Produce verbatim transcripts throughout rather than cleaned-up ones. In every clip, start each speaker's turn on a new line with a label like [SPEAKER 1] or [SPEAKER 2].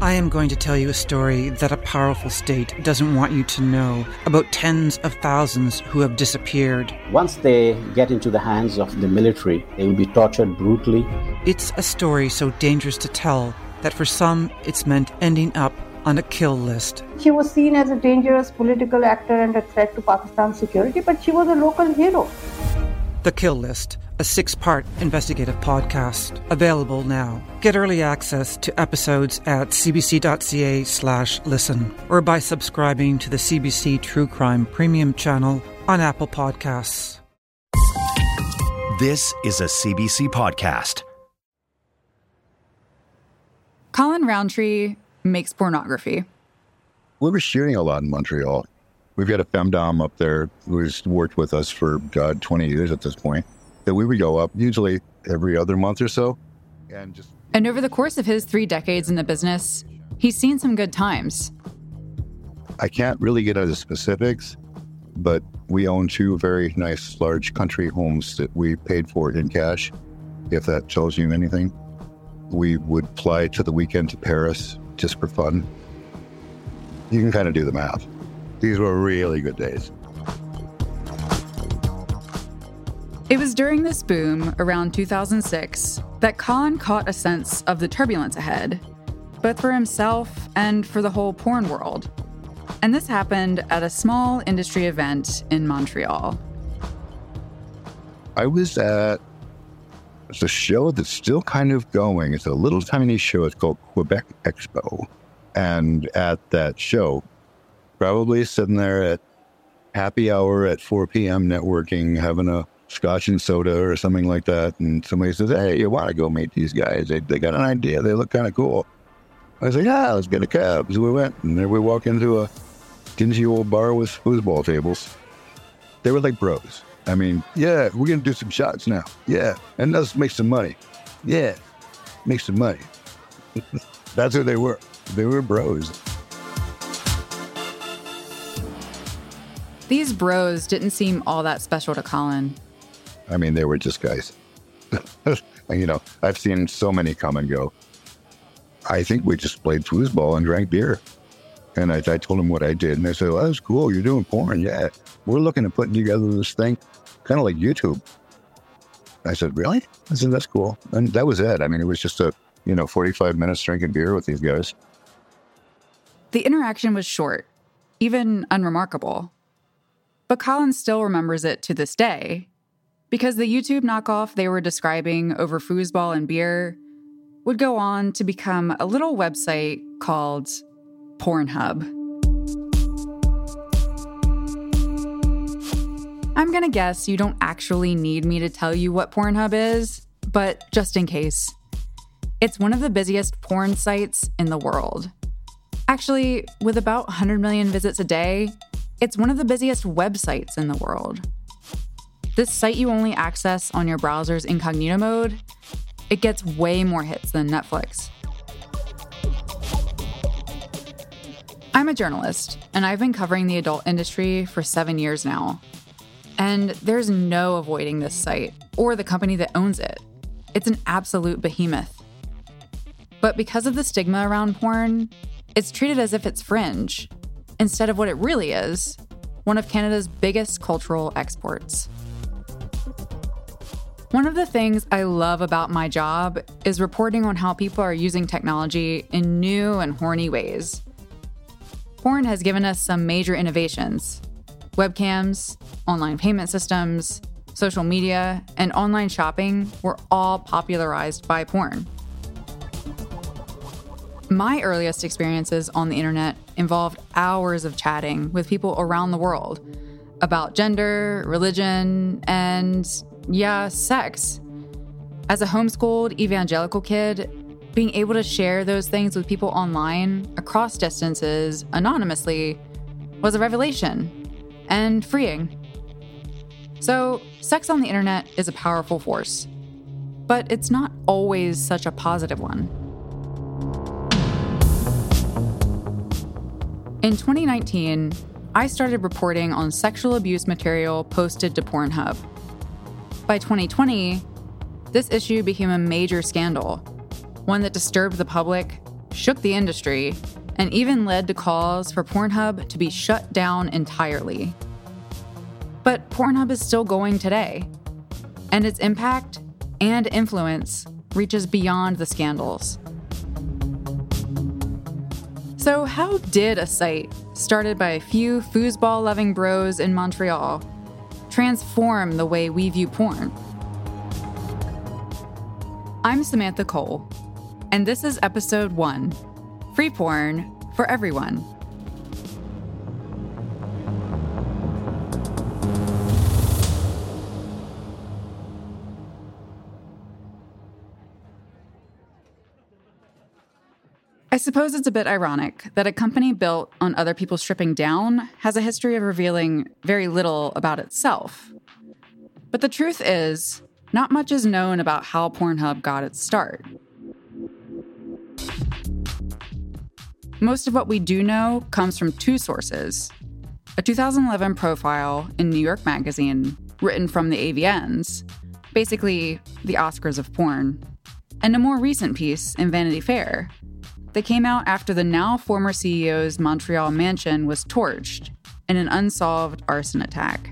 [SPEAKER 1] I am going to tell you a story that a powerful state doesn't want you to know about tens of thousands who have disappeared.
[SPEAKER 2] Once they get into the hands of the military, they will be tortured brutally.
[SPEAKER 1] It's a story so dangerous to tell that for some, it's meant ending up on a kill list.
[SPEAKER 3] She was seen as a dangerous political actor and a threat to Pakistan's security, but she was a local hero.
[SPEAKER 1] The Kill List, a six-part investigative podcast, available now. Get early access to episodes at cbc.ca slash listen or by subscribing to the C B C True Crime Premium channel on Apple Podcasts.
[SPEAKER 4] This is a C B C podcast.
[SPEAKER 5] Colin Roundtree makes pornography.
[SPEAKER 6] We were shooting a lot in Montreal. We've got a femdom up there who's worked with us for, God, twenty years at this point. That we would go up usually every other month or so. And just
[SPEAKER 5] And over the course of his three decades in the business, he's seen some good times.
[SPEAKER 6] I can't really get into specifics, but we own two very nice large country homes that we paid for in cash, if that tells you anything. We would fly to the weekend to Paris just for fun. You can kind of do the math. These were really good days.
[SPEAKER 5] It was during this boom, around two thousand six, that Colin caught a sense of the turbulence ahead, both for himself and for the whole porn world. And this happened at a small industry event in Montreal.
[SPEAKER 6] I was at it's a show that's still kind of going. It's a little tiny show. It's called Quebec Expo. And at that show, probably sitting there at happy hour at four p.m. networking, having a scotch and soda or something like that. And somebody says, hey, you want to go meet these guys? They, they got an idea. They look kind of cool. I was like, yeah, let's get a cab. So we went, and there we walk into a dingy old bar with foosball tables. They were like bros. I mean, yeah, we're going to do some shots now. Yeah. And let's make some money. Yeah. Make some money. That's who they were. They were bros.
[SPEAKER 5] These bros didn't seem all that special to Colin.
[SPEAKER 6] I mean, they were just guys. You know, I've seen so many come and go. I think we just played foosball and drank beer. And I, I told them what I did. And they said, well, that's cool. You're doing porn. Yeah. We're looking at putting together this thing, kind of like YouTube. I said, really? I said, that's cool. And that was it. I mean, it was just a, you know, forty-five minutes drinking beer with these guys.
[SPEAKER 5] The interaction was short, even unremarkable. But Colin still remembers it to this day, because the YouTube knockoff they were describing over foosball and beer would go on to become a little website called Pornhub. I'm gonna guess you don't actually need me to tell you what Pornhub is, but just in case. It's one of the busiest porn sites in the world. Actually, with about one hundred million visits a day, it's one of the busiest websites in the world. This site you only access on your browser's incognito mode, it gets way more hits than Netflix. I'm a journalist, and I've been covering the adult industry for seven years now. And there's no avoiding this site, or the company that owns it. It's an absolute behemoth. But because of the stigma around porn, it's treated as if it's fringe, instead of what it really is, one of Canada's biggest cultural exports. One of the things I love about my job is reporting on how people are using technology in new and horny ways. Porn has given us some major innovations. Webcams, online payment systems, social media, and online shopping were all popularized by porn. My earliest experiences on the internet involved hours of chatting with people around the world about gender, religion, and, yeah, sex. As a homeschooled evangelical kid, being able to share those things with people online, across distances, anonymously, was a revelation and freeing. So, sex on the internet is a powerful force, but it's not always such a positive one. In twenty nineteen, I started reporting on sexual abuse material posted to Pornhub. By twenty twenty, this issue became a major scandal, one that disturbed the public shook the industry, and even led to calls for Pornhub to be shut down entirely. But Pornhub is still going today, and its impact and influence reaches beyond the scandals. So how did a site started by a few foosball-loving bros in Montreal transform the way we view porn? I'm Samantha Cole, and this is episode one, Free Porn for Everyone. I suppose it's a bit ironic that a company built on other people stripping down has a history of revealing very little about itself. But the truth is, not much is known about how Pornhub got its start. Most of what we do know comes from two sources: a two thousand eleven profile in New York Magazine, written from the A V Ns, basically the Oscars of porn, and a more recent piece in Vanity Fair. They came out after the now former C E O's Montreal mansion was torched in an unsolved arson attack.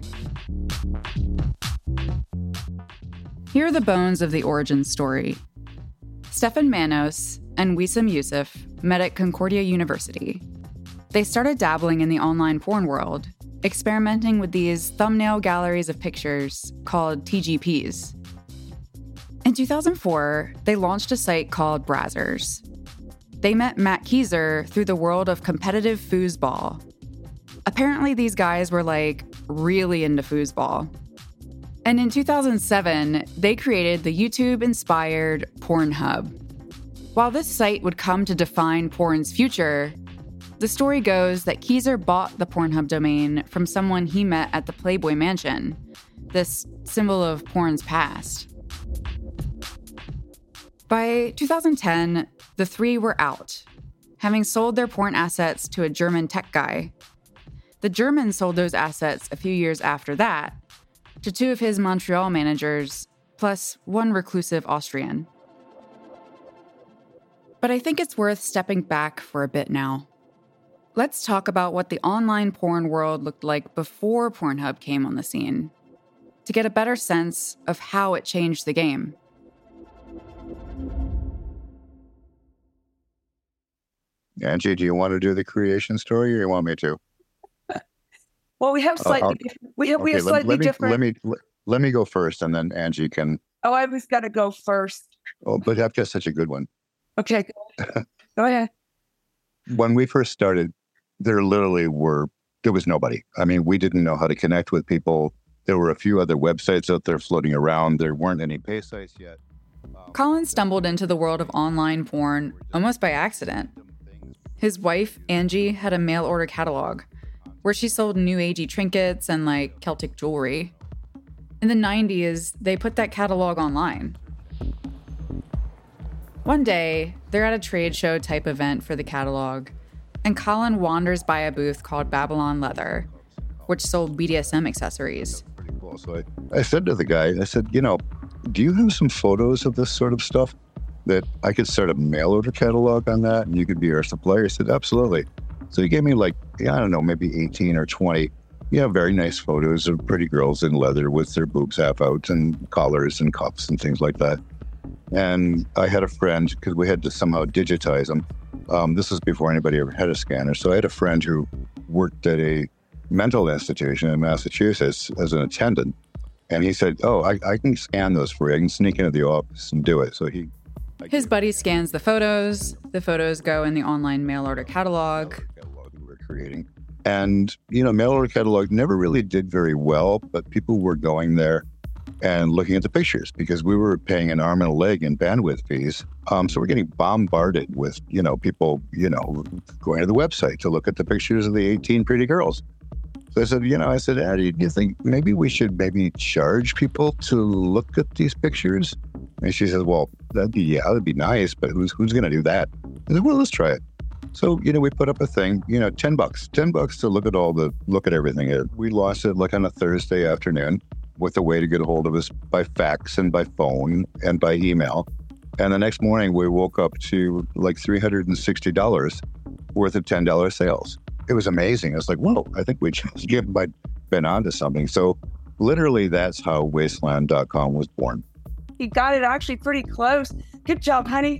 [SPEAKER 5] Here are the bones of the origin story. Stefan Manos and Wissam Youssef met at Concordia University. They started dabbling in the online porn world, experimenting with these thumbnail galleries of pictures called T G Ps. In two thousand four, they launched a site called Brazzers. They met Matt Keiser through the world of competitive foosball. Apparently, these guys were, like, really into foosball. And in two thousand seven, they created the YouTube-inspired Pornhub. While this site would come to define porn's future, the story goes that Keiser bought the Pornhub domain from someone he met at the Playboy Mansion, this symbol of porn's past. By two thousand ten, the three were out, having sold their porn assets to a German tech guy. The German sold those assets a few years after that to two of his Montreal managers, plus one reclusive Austrian. But I think it's worth stepping back for a bit now. Let's talk about what the online porn world looked like before Pornhub came on the scene, to get a better sense of how it changed the game.
[SPEAKER 6] Angie, do you want to do the creation story, or you want me to?
[SPEAKER 7] Well, we have slightly
[SPEAKER 6] uh,
[SPEAKER 7] different. We have,
[SPEAKER 6] okay,
[SPEAKER 7] we have
[SPEAKER 6] let,
[SPEAKER 7] slightly
[SPEAKER 6] let me,
[SPEAKER 7] different.
[SPEAKER 6] Let me let, let me go first, and then Angie can.
[SPEAKER 7] Oh, I was going to go first.
[SPEAKER 6] Oh, but I've got such a good one.
[SPEAKER 7] Okay, go ahead.
[SPEAKER 6] When we first started, there literally were there was nobody. I mean, we didn't know how to connect with people. There were a few other websites out there floating around. There weren't any pay sites yet. Um,
[SPEAKER 5] Colin stumbled into the world of online porn almost by accident. His wife, Angie, had a mail order catalog where she sold new agey trinkets and, like, Celtic jewelry. In the nineties, they put that catalog online. One day, they're at a trade show type event for the catalog, and Colin wanders by a booth called Babylon Leather, which sold B D S M accessories.
[SPEAKER 6] Pretty cool. So I, I said to the guy, I said, you know, do you have some photos of this sort of stuff that I could start a mail order catalog on that and you could be our supplier? He said, absolutely. So he gave me like, I don't know, maybe eighteen or twenty, yeah, very nice photos of pretty girls in leather with their boobs half out and collars and cuffs and things like that. And I had a friend, because we had to somehow digitize them. Um, this was before anybody ever had a scanner. So I had a friend who worked at a mental institution in Massachusetts as an attendant. And he said, oh, I, I can scan those for you. I can sneak into the office and do it. So he...
[SPEAKER 5] His buddy scans the photos. The photos go in the online mail order catalog.
[SPEAKER 6] catalog we were creating. And, you know, mail order catalog never really did very well, but people were going there and looking at the pictures because we were paying an arm and a leg in bandwidth fees. Um, so we're getting bombarded with, you know, people, you know, going to the website to look at the pictures of the eighteen pretty girls. So I said, you know, I said, Addie, do you think maybe we should maybe charge people to look at these pictures? And she says, well, that'd be, yeah, that'd be nice, but who's who's going to do that? I said, well, let's try it. So, you know, we put up a thing, you know, ten bucks, ten bucks to look at all the, look at everything. We launched it like on a Thursday afternoon with a way to get a hold of us by fax and by phone and by email. And the next morning, we woke up to like three hundred sixty dollars worth of ten dollars sales. It was amazing. I was like, whoa, I think we just might been onto something. So literally, that's how wasteland dot com was born.
[SPEAKER 7] You got it actually pretty close. Good job, honey.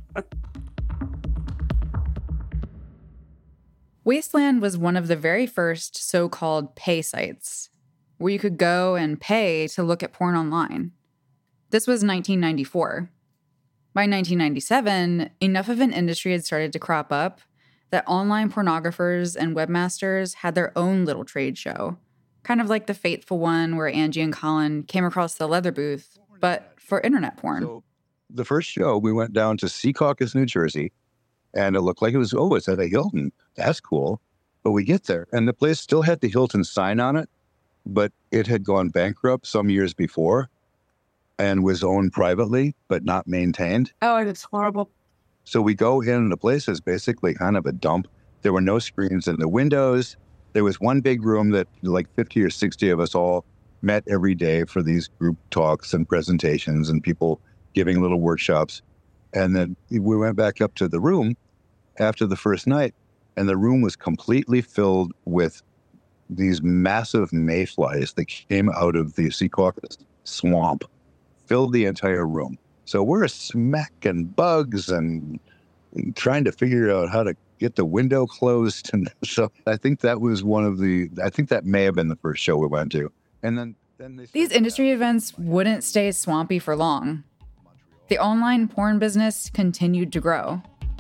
[SPEAKER 5] Wasteland was one of the very first so-called pay sites, where you could go and pay to look at porn online. This was nineteen ninety-four. By nineteen ninety-seven, enough of an industry had started to crop up that online pornographers and webmasters had their own little trade show, kind of like the fateful one where Angie and Colin came across the leather booth, but for internet porn.
[SPEAKER 6] So the first show, we went down to Secaucus, New Jersey, and it looked like it was, oh, it's at a Hilton. That's cool. But we get there, and the place still had the Hilton sign on it, but it had gone bankrupt some years before and was owned privately, but not maintained.
[SPEAKER 7] Oh, it's horrible.
[SPEAKER 6] So we go in, and the place is basically kind of a dump. There were no screens in the windows. There was one big room that like fifty or sixty of us all met every day for these group talks and presentations and people giving little workshops. And then we went back up to the room after the first night, and the room was completely filled with these massive mayflies that came out of the Secaucus swamp, filled the entire room. So we're smacking bugs and trying to figure out how to get the window closed. And so I think that was one of the, I think that may have been the first show we went to. And then, then they
[SPEAKER 5] These industry events wouldn't stay swampy for long. The online porn business continued to grow.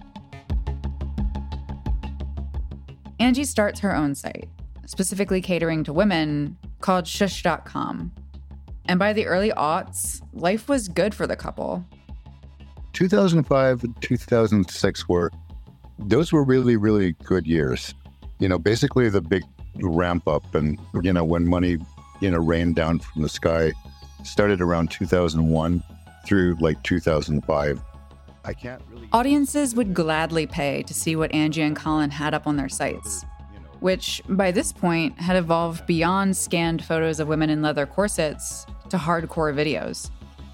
[SPEAKER 5] Angie starts her own site, specifically catering to women, called shush dot com. And by the early aughts, life was good for the couple.
[SPEAKER 6] two thousand five and two thousand six were, those were really, really good years. You know, basically the big ramp up and, you know, when money, you know, rained down from the sky started around two thousand one through like two thousand five. I can't really...
[SPEAKER 5] Audiences would gladly pay to see what Angie and Colin had up on their sites, which by this point had evolved beyond scanned photos of women in leather corsets to hardcore videos.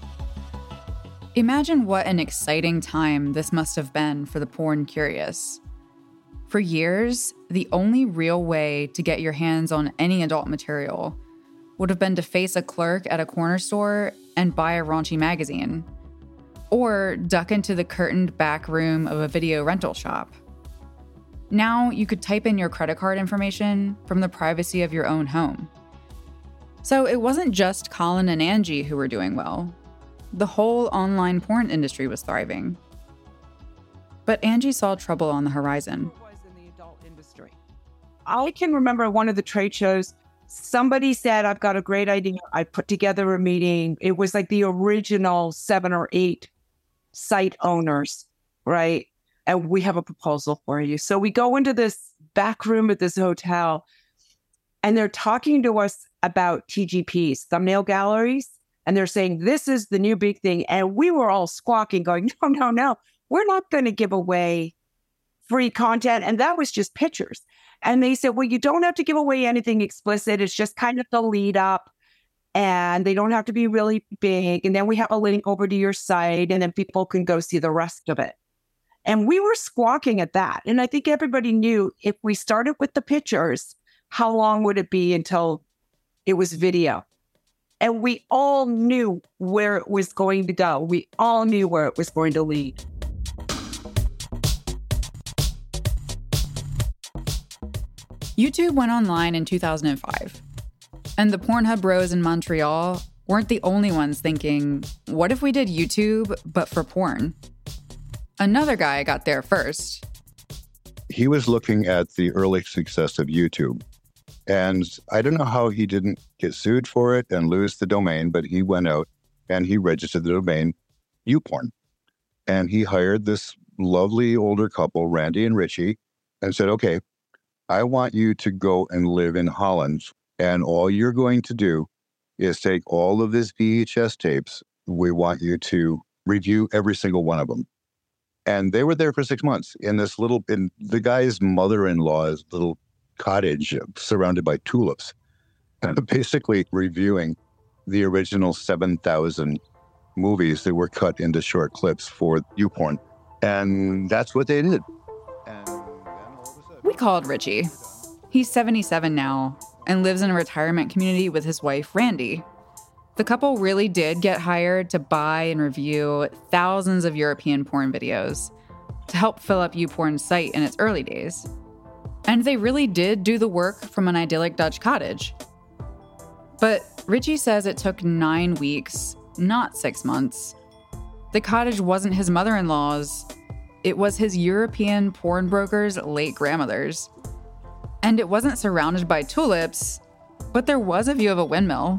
[SPEAKER 5] Imagine what an exciting time this must have been for the porn curious. For years, the only real way to get your hands on any adult material would have been to face a clerk at a corner store and buy a raunchy magazine, or duck into the curtained back room of a video rental shop. Now you could type in your credit card information from the privacy of your own home. So it wasn't just Colin and Angie who were doing well. The whole online porn industry was thriving. But Angie saw trouble on the horizon.
[SPEAKER 7] It was in the adult industry. I can remember one of the trade shows, somebody said, I've got a great idea. I put together a meeting. It was like the original seven or eight site owners, right? And we have a proposal for you. So we go into this back room at this hotel, and they're talking to us about T G Ps, thumbnail galleries. And they're saying, this is the new big thing. And we were all squawking, going, no, no, no, we're not going to give away free content. And that was just pictures. And they said, well, you don't have to give away anything explicit. It's just kind of the lead up. And they don't have to be really big. And then we have a link over to your site, and then people can go see the rest of it. And we were squawking at that. And I think everybody knew if we started with the pictures, how long would it be until it was video? And we all knew where it was going to go. We all knew where it was going to lead.
[SPEAKER 5] YouTube went online in two thousand five. And the Pornhub bros in Montreal weren't the only ones thinking, what if we did YouTube, but for porn? Another guy got there first.
[SPEAKER 6] He was looking at the early success of YouTube. And I don't know how he didn't get sued for it and lose the domain, but he went out and he registered the domain YouPorn. And he hired this lovely older couple, Randy and Richie, and said, okay, I want you to go and live in Holland. And all you're going to do is take all of these V H S tapes. We want you to review every single one of them. And they were there for six months in this little, in the guy's mother-in-law's little cottage surrounded by tulips, basically reviewing the original seven thousand movies that were cut into short clips for YouPorn. And that's what they did. And then all of a sudden,
[SPEAKER 5] We called Richie. He's seventy-seven now and lives in a retirement community with his wife, Randy. The couple really did get hired to buy and review thousands of European porn videos to help fill up YouPorn's site in its early days. And they really did do the work from an idyllic Dutch cottage. But Richie says it took nine weeks, not six months. The cottage wasn't his mother-in-law's. It was his European porn broker's late grandmother's. And it wasn't surrounded by tulips, but there was a view of a windmill.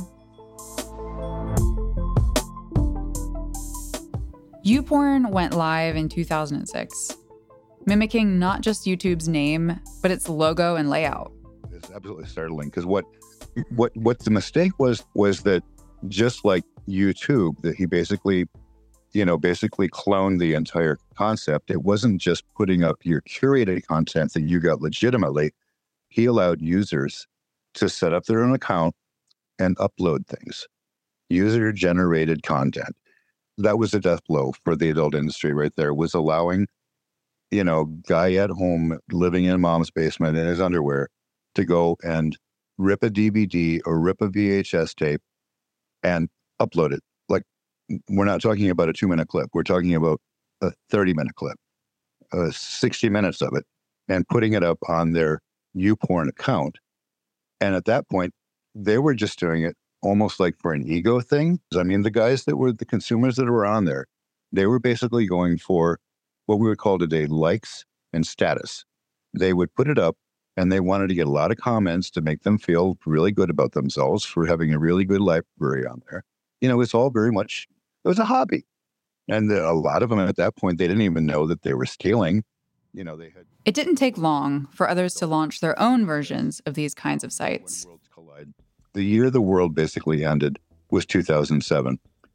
[SPEAKER 5] YouPorn went live in two thousand six, mimicking not just YouTube's name, but its logo and layout.
[SPEAKER 6] It's absolutely startling because what, what, what the mistake was was that just like YouTube, that he basically, you know, basically cloned the entire concept. It wasn't just putting up your curated content that you got legitimately. He allowed users to set up their own account and upload things, user-generated content. That was a death blow for the adult industry right there, was allowing, you know, guy at home living in mom's basement in his underwear to go and rip a D V D or rip a V H S tape and upload it. Like, we're not talking about a two-minute clip. We're talking about a thirty-minute clip, uh, sixty minutes of it, and putting it up on their YouPorn account. And at that point, they were just doing it almost like for an ego thing. I mean, the guys that were the consumers that were on there, they were basically going for what we would call today likes and status. They would put it up and they wanted to get a lot of comments to make them feel really good about themselves for having a really good library on there. You know, it's all very much, it was a hobby. And a lot of them at that point, they didn't even know that they were stealing. You know, they had.
[SPEAKER 5] It didn't take long for others to launch their own versions of these kinds of sites.
[SPEAKER 6] The year the world basically ended was two thousand seven.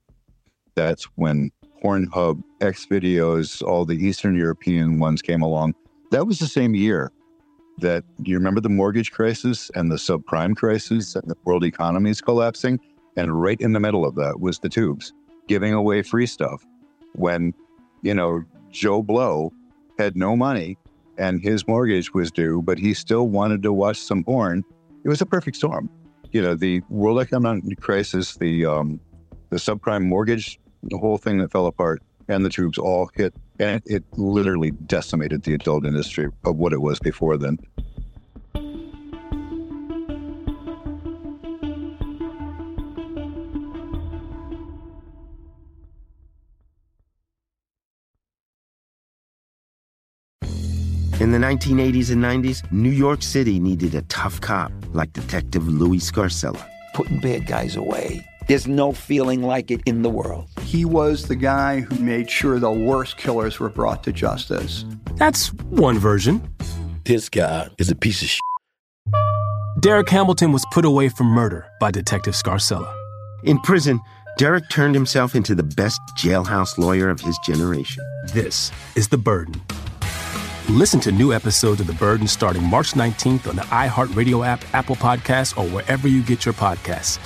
[SPEAKER 6] That's when Pornhub, Xvideos, all the Eastern European ones came along. That was the same year that, do you remember the mortgage crisis and the subprime crisis and the world economies collapsing? And right in the middle of that was the tubes giving away free stuff when, you know, Joe Blow had no money and his mortgage was due, but he still wanted to watch some porn. It was a perfect storm. You know, the world economic crisis, the um, the subprime mortgage, the whole thing that fell apart, and the tubes all hit, and it, it literally decimated the adult industry of what it was before then.
[SPEAKER 8] In the nineteen eighties and nineties, New York City needed a tough cop like Detective Louis Scarcella.
[SPEAKER 9] Putting bad guys away. There's no feeling like it in the world.
[SPEAKER 10] He was the guy who made sure the worst killers were brought to justice.
[SPEAKER 11] That's one version.
[SPEAKER 9] This guy is a piece of shit.
[SPEAKER 11] Derek Hamilton was put away for murder by Detective Scarcella.
[SPEAKER 8] In prison, Derek turned himself into the best jailhouse lawyer of his generation.
[SPEAKER 11] This is The Burden. Listen to new episodes of The Burden starting March nineteenth on the iHeartRadio app, Apple Podcasts, or wherever you get your podcasts.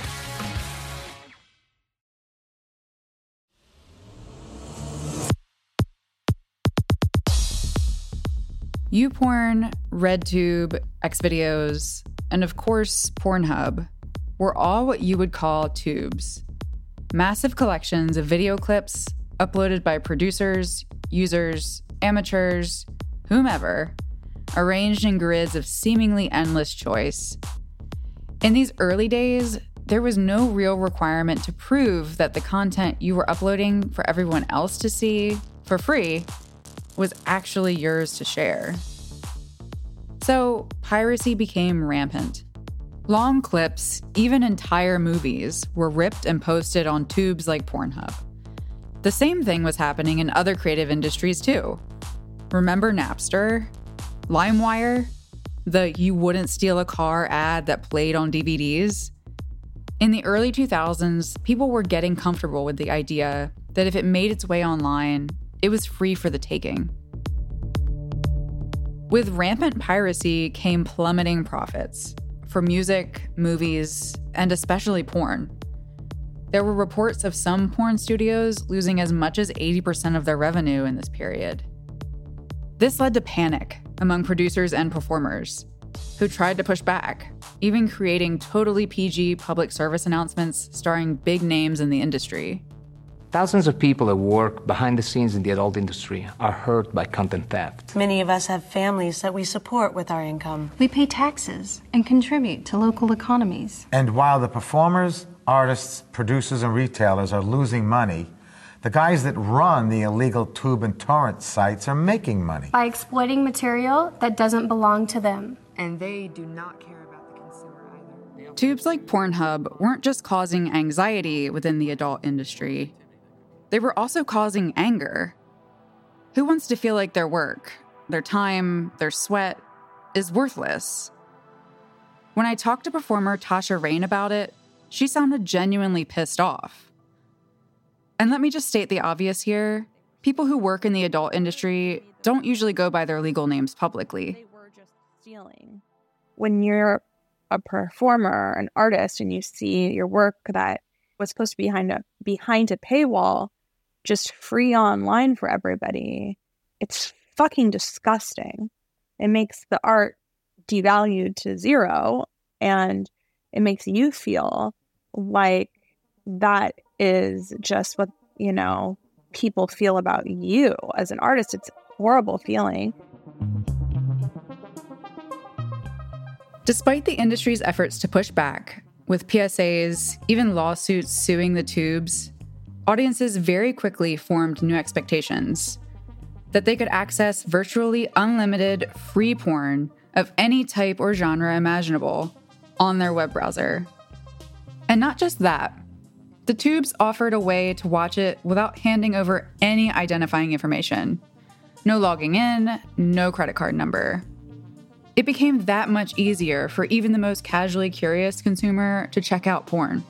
[SPEAKER 5] YouPorn, RedTube, Xvideos, and of course, Pornhub were all what you would call tubes. Massive collections of video clips uploaded by producers, users, amateurs, whomever, arranged in grids of seemingly endless choice. In these early days, there was no real requirement to prove that the content you were uploading for everyone else to see for free was actually yours to share. So piracy became rampant. Long clips, even entire movies, were ripped and posted on tubes like Pornhub. The same thing was happening in other creative industries too. Remember Napster? LimeWire? The you wouldn't steal a car ad that played on D V Ds? In the early two thousands, people were getting comfortable with the idea that if it made its way online, it was free for the taking. With rampant piracy came plummeting profits for music, movies, and especially porn. There were reports of some porn studios losing as much as eighty percent of their revenue in this period. This led to panic among producers and performers, who tried to push back, even creating totally P G public service announcements starring big names in the industry.
[SPEAKER 12] Thousands of people that work behind the scenes in the adult industry are hurt by content theft.
[SPEAKER 13] Many of us have families that we support with our income.
[SPEAKER 14] We pay taxes and contribute to local economies.
[SPEAKER 15] And while the performers, artists, producers, and retailers are losing money, the guys that run the illegal tube and torrent sites are making money.
[SPEAKER 16] By exploiting material that doesn't belong to them.
[SPEAKER 17] And they do not care about the consumer either.
[SPEAKER 5] Tubes like Pornhub weren't just causing anxiety within the adult industry. They were also causing anger. Who wants to feel like their work, their time, their sweat is worthless? When I talked to performer Tasha Rain about it, she sounded genuinely pissed off. And let me just state the obvious here. People who work in the adult industry don't usually go by their legal names publicly.
[SPEAKER 18] They were just stealing. When you're a performer, an artist, and you see your work that was supposed to be behind a, behind a paywall just free online for everybody, it's fucking disgusting. It makes the art devalued to zero, and it makes you feel like that is just what, you know, people feel about you as an artist. It's a horrible feeling.
[SPEAKER 5] Despite the industry's efforts to push back, with P S As, even lawsuits suing the tubes, audiences very quickly formed new expectations that they could access virtually unlimited free porn of any type or genre imaginable on their web browser. And not just that, the tubes offered a way to watch it without handing over any identifying information. No logging in, no credit card number. It became that much easier for even the most casually curious consumer to check out porn.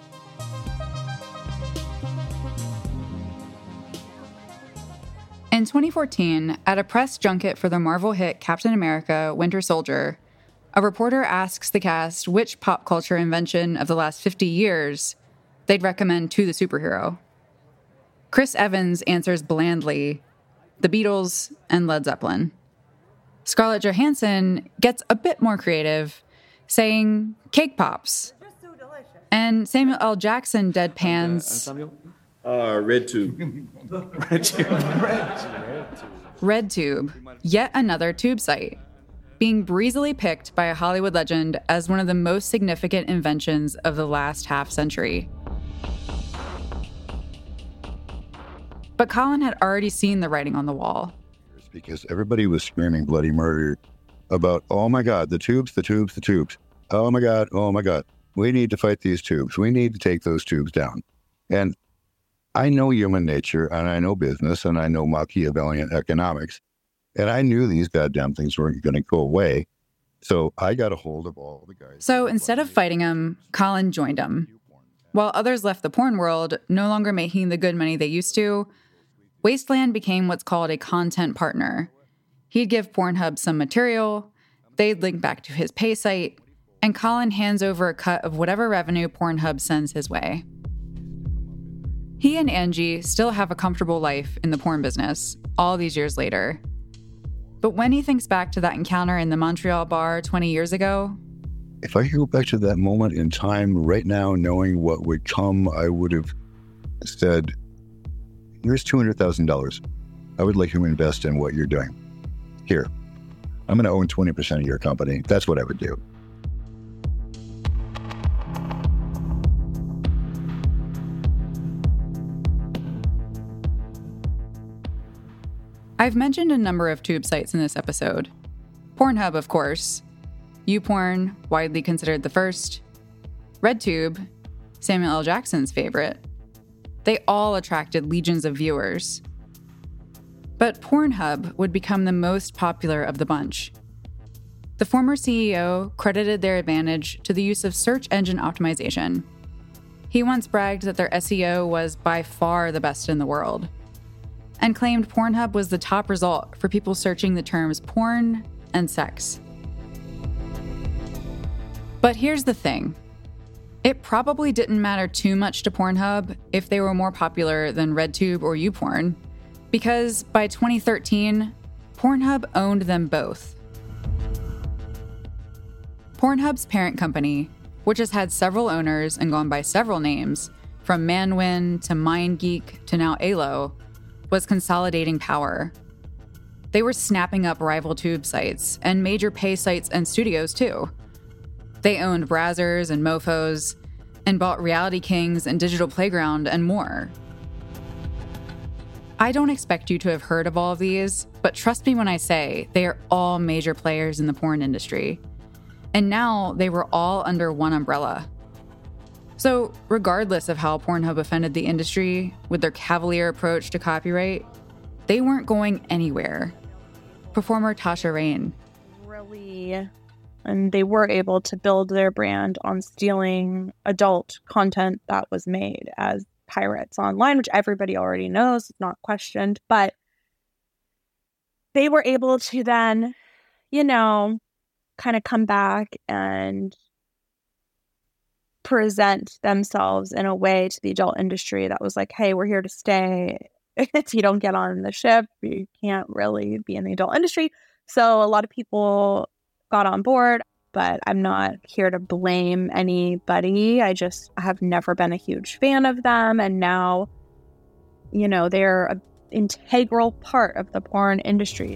[SPEAKER 5] In twenty fourteen, at a press junket for the Marvel hit Captain America: Winter Soldier, a reporter asks the cast which pop culture invention of the last fifty years they'd recommend to the superhero. Chris Evans answers blandly, the Beatles and Led Zeppelin. Scarlett Johansson gets a bit more creative, saying Cake Pops. And Samuel L. Jackson deadpans...
[SPEAKER 19] Uh, Red Tube.
[SPEAKER 5] Red Tube. Red Tube. Red Tube, yet another tube site, being breezily picked by a Hollywood legend as one of the most significant inventions of the last half century. But Colin had already seen the writing on the wall.
[SPEAKER 6] Because everybody was screaming bloody murder about, oh my God, the tubes, the tubes, the tubes. Oh my God, oh my God. We need to fight these tubes. We need to take those tubes down. And I know human nature, and I know business, and I know Machiavellian economics, and I knew these goddamn things weren't going to go away. So I got a hold of all the guys.
[SPEAKER 5] So instead of fighting him, Colin joined him. While others left the porn world, no longer making the good money they used to, Wasteland became what's called a content partner. He'd give Pornhub some material, they'd link back to his pay site, and Colin hands over a cut of whatever revenue Pornhub sends his way. He and Angie still have a comfortable life in the porn business, all these years later. But when he thinks back to that encounter in the Montreal bar twenty years ago...
[SPEAKER 6] If I could go back to that moment in time right now, knowing what would come, I would have said, here's two hundred thousand dollars. I would like you to invest in what you're doing. Here, I'm going to own twenty percent of your company. That's what I would do.
[SPEAKER 5] I've mentioned a number of tube sites in this episode. Pornhub, of course. YouPorn, widely considered the first. RedTube, Samuel L. Jackson's favorite. They all attracted legions of viewers. But Pornhub would become the most popular of the bunch. The former C E O credited their advantage to the use of search engine optimization. He once bragged that their S E O was by far the best in the world, and claimed Pornhub was the top result for people searching the terms porn and sex. But here's the thing. It probably didn't matter too much to Pornhub if they were more popular than RedTube or YouPorn, because by twenty thirteen, Pornhub owned them both. Pornhub's parent company, which has had several owners and gone by several names, from Manwin to MindGeek to now Alo, was consolidating power. They were snapping up rival tube sites and major pay sites and studios too. They owned Brazzers and Mofos and bought Reality Kings and Digital Playground and more. I don't expect you to have heard of all of these, but trust me when I say they are all major players in the porn industry. And now they were all under one umbrella. So regardless of how Pornhub offended the industry with their cavalier approach to copyright, they weren't going anywhere. Performer Tasha Rain.
[SPEAKER 18] Really, and they were able to build their brand on stealing adult content that was made as pirates online, which everybody already knows, it's not questioned. But they were able to then, you know, kind of come back and present themselves in a way to the adult industry that was like, hey, we're here to stay. If you don't get on the ship, you can't really be in the adult industry. So a lot of people got on board, but I'm not here to blame anybody. I just have never been a huge fan of them. And now, you know, they're an integral part of the porn industry.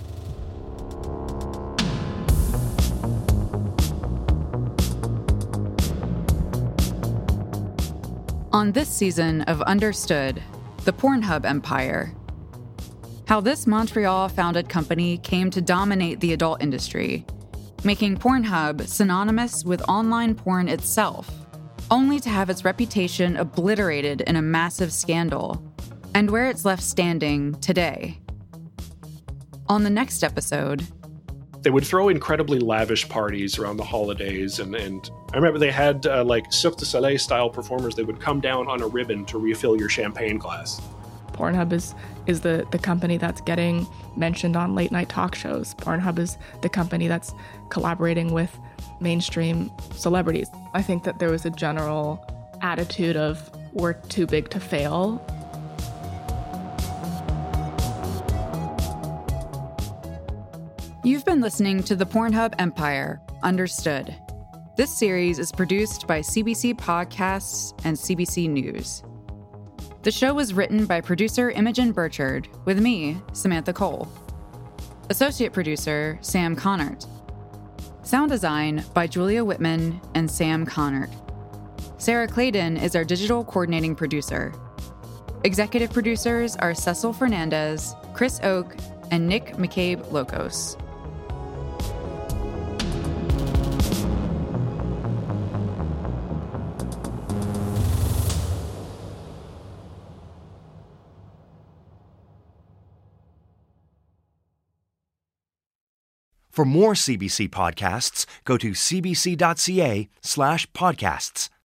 [SPEAKER 5] On this season of Understood, the Pornhub empire. How this Montreal-founded company came to dominate the adult industry, making Pornhub synonymous with online porn itself, only to have its reputation obliterated in a massive scandal, and where it's left standing today. On the next episode,
[SPEAKER 20] they would throw incredibly lavish parties around the holidays. And, and I remember they had uh, like Cirque du Soleil style performers. They would come down on a ribbon to refill your champagne glass.
[SPEAKER 21] Pornhub is, is the, the company that's getting mentioned on late night talk shows. Pornhub is the company that's collaborating with mainstream celebrities. I think that there was a general attitude of we're too big to fail.
[SPEAKER 5] You've been listening to the Pornhub Empire, Understood. This series is produced by C B C Podcasts and C B C News. The show was written by producer Imogen Burchard with me, Samantha Cole. Associate producer, Sam Connert. Sound design by Julia Whitman and Sam Connert. Sarah Clayton is our digital coordinating producer. Executive producers are Cecil Fernandez, Chris Oak, and Nick McCabe-Locos.
[SPEAKER 4] For more C B C podcasts, go to cbc.ca slash podcasts.